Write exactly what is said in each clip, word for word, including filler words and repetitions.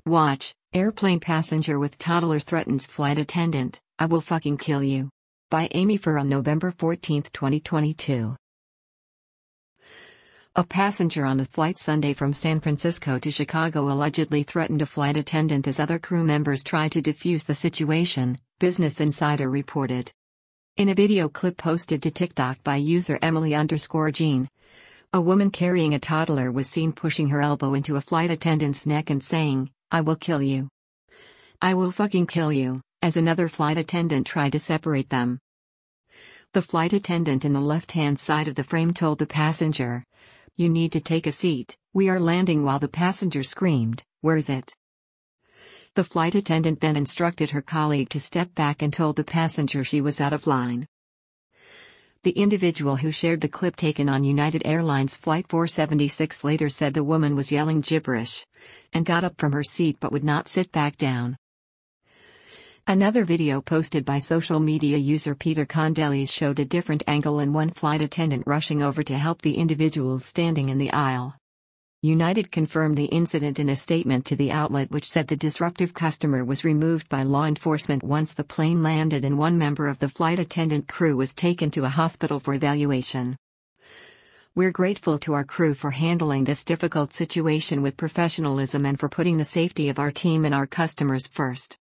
Watch, airplane passenger with toddler threatens flight attendant, "I will fucking kill you." By Amy Furr on November fourteenth, twenty twenty-two. A passenger on a flight Sunday from San Francisco to Chicago allegedly threatened a flight attendant as other crew members tried to defuse the situation, Business Insider reported. In a video clip posted to TikTok by user Emily underscore Jean, a woman carrying a toddler was seen pushing her elbow into a flight attendant's neck and saying, "I will kill you. I will fucking kill you," as another flight attendant tried to separate them. The flight attendant in the left-hand side of the frame told the passenger, "You need to take a seat, we are landing," while the passenger screamed, "Where's it?" The flight attendant then instructed her colleague to step back and told the passenger she was out of line. The individual who shared the clip taken on United Airlines Flight four seventy-six later said the woman was yelling gibberish and got up from her seat but would not sit back down. Another video posted by social media user Peter Condelis showed a different angle and one flight attendant rushing over to help the individuals standing in the aisle. United confirmed the incident in a statement to the outlet, which said the disruptive customer was removed by law enforcement once the plane landed and one member of the flight attendant crew was taken to a hospital for evaluation. "We're grateful to our crew for handling this difficult situation with professionalism and for putting the safety of our team and our customers first."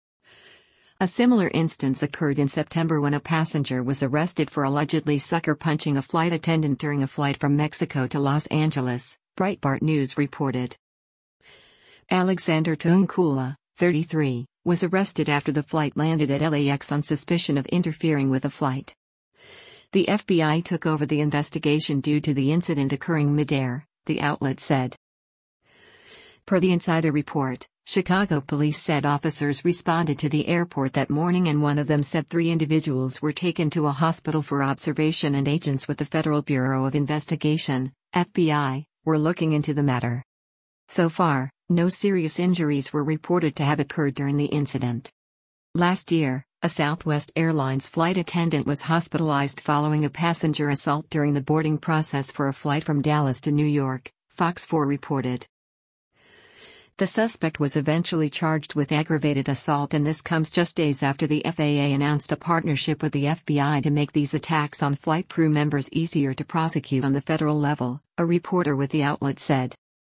A similar instance occurred in September when a passenger was arrested for allegedly sucker punching a flight attendant during a flight from Mexico to Los Angeles, Breitbart News reported. Alexander Tunkula, thirty-three, was arrested after the flight landed at L A X on suspicion of interfering with a flight. The F B I took over the investigation due to the incident occurring midair, the outlet said. Per the Insider report, Chicago police said officers responded to the airport that morning and one of them said three individuals were taken to a hospital for observation and agents with the Federal Bureau of Investigation, F B I, were looking into the matter. So far, no serious injuries were reported to have occurred during the incident. Last year, a Southwest Airlines flight attendant was hospitalized following a passenger assault during the boarding process for a flight from Dallas to New York, Fox four reported. The suspect was eventually charged with aggravated assault, and this comes just days after the F A A announced a partnership with the F B I to make these attacks on flight crew members easier to prosecute on the federal level, a reporter with the outlet said.